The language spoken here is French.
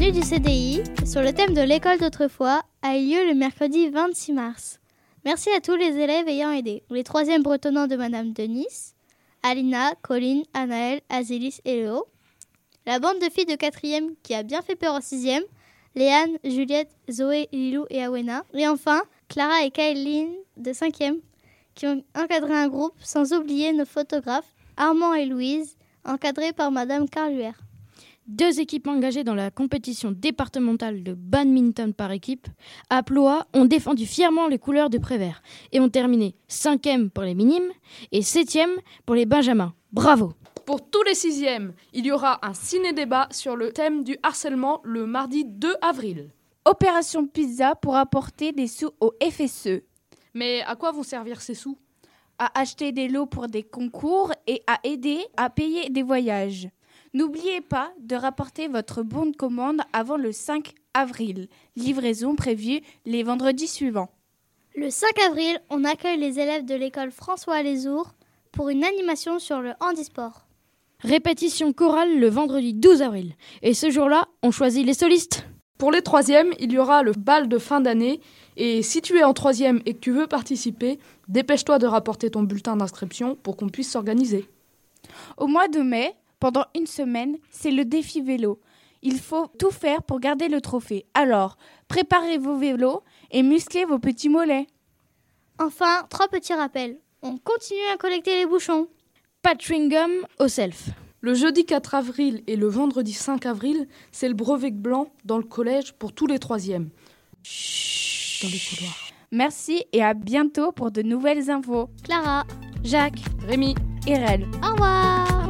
nuit du CDI, sur le thème de l'école d'autrefois, a eu lieu le mercredi 26 mars. Merci à tous les élèves ayant aidé. Les 3e bretonnants de Madame Denis, Alina, Colline, Anaël, Azélis et Léo. La bande de filles de 4e qui a bien fait peur en 6e, Léane, Juliette, Zoé, Lilou et Awena. Et enfin, Clara et Kailine de 5e qui ont encadré un groupe, sans oublier nos photographes, Armand et Louise, encadrés par Madame Carluère. 2 équipes engagées dans la compétition départementale de badminton par équipe, à Ploa, ont défendu fièrement les couleurs de Prévert et ont terminé 5e pour les minimes et 7e pour les benjamins. Bravo! Pour tous les 6e, il y aura un ciné-débat sur le thème du harcèlement le mardi 2 avril. Opération Pizza pour apporter des sous au FSE. Mais à quoi vont servir ces sous ? À acheter des lots pour des concours et à aider à payer des voyages. N'oubliez pas de rapporter votre bon de commande avant le 5 avril. Livraison prévue les vendredis suivants. Le 5 avril, on accueille les élèves de l'école François Lesourd pour une animation sur le handisport. Répétition chorale le vendredi 12 avril. Et ce jour-là, on choisit les solistes. Pour les 3e, il y aura le bal de fin d'année. Et si tu es en 3e et que tu veux participer, dépêche-toi de rapporter ton bulletin d'inscription pour qu'on puisse s'organiser. Au mois de mai, pendant une semaine, c'est le défi vélo. Il faut tout faire pour garder le trophée. Alors, préparez vos vélos et musclez vos petits mollets. Enfin, 3 petits rappels. On continue à collecter les bouchons. Pas de chewing-gum au self. Le jeudi 4 avril et le vendredi 5 avril, c'est le brevet blanc dans le collège pour tous les 3e. Chut, dans les couloirs. Merci et à bientôt pour de nouvelles infos. Clara, Jacques, Rémi, Irel. au revoir.